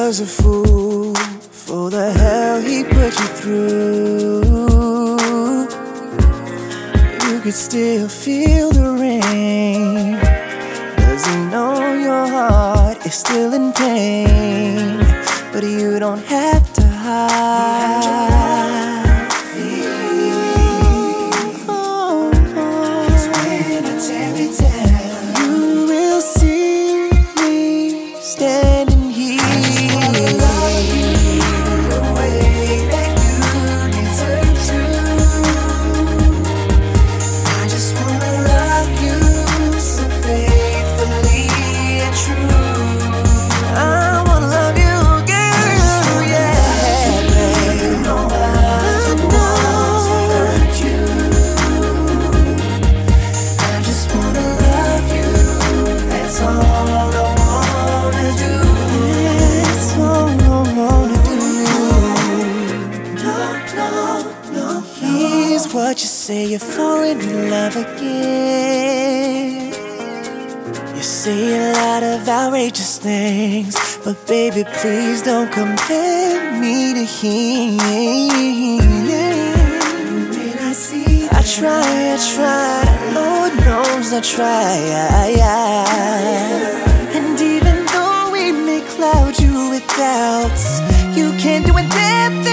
was a fool for the hell he put you through. You could still feel the rain. Does he know your heart is still in pain? But you don't have to hide. Standing here, I just wanna love you the way that you deserve to. I just wanna love you so faithfully and true. I wanna love you, girl, yeah, babe. You know I don't want to hurt you. I just wanna love you, that's all I want. Here's what you say, you're falling in love again. You say a lot of outrageous things, but baby, please don't compare me to him. I try, Lord knows I try. And even though we may cloud you with doubts, you can't do a damn thing